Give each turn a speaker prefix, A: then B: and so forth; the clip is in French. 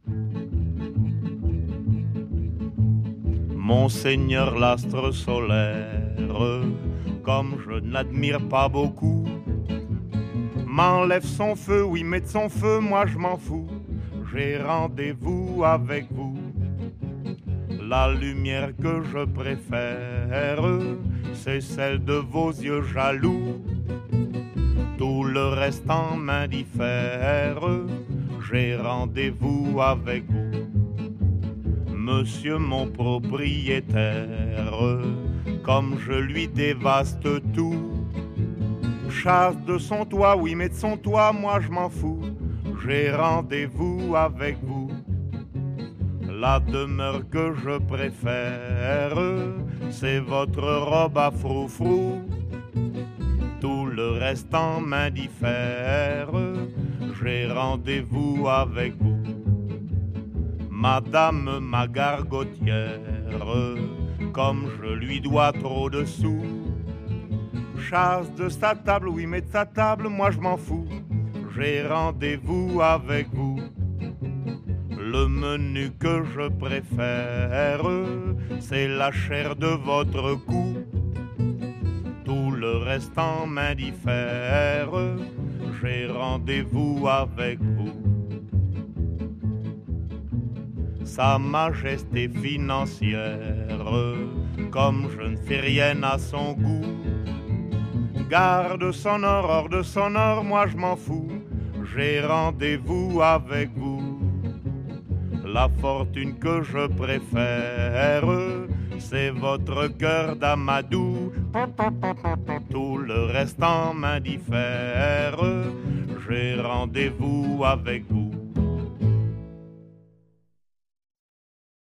A: Monseigneur l'astre solaire, comme je n'admire pas beaucoup, m'enlève son feu, oui, met de son feu, moi je m'en fous. J'ai rendez-vous avec vous. La lumière que je préfère, c'est celle de vos yeux jaloux. Tout le reste en m'indiffère, j'ai rendez-vous avec vous. Monsieur mon propriétaire, comme je lui dévaste tout, chasse de son toit, oui, mais de son toit, moi je m'en fous. J'ai rendez-vous avec vous. La demeure que je préfère, c'est votre robe à froufrou. Tout le reste en m'indiffère, j'ai rendez-vous avec vous. Madame ma gargotière, comme je lui dois trop de sous, chasse de sa table, oui, mais de sa table, moi je m'en fous. J'ai rendez-vous avec vous. Le menu que je préfère, c'est la chair de votre cou. Tout le reste en m'indiffère, j'ai rendez-vous avec vous. Sa majesté financière, comme je ne fais rien à son goût, garde son or, hors de son or, moi je m'en fous. J'ai rendez-vous avec vous. La fortune que je préfère, c'est votre cœur d'amadou. Tout le reste en m'indiffère, j'ai rendez-vous avec vous.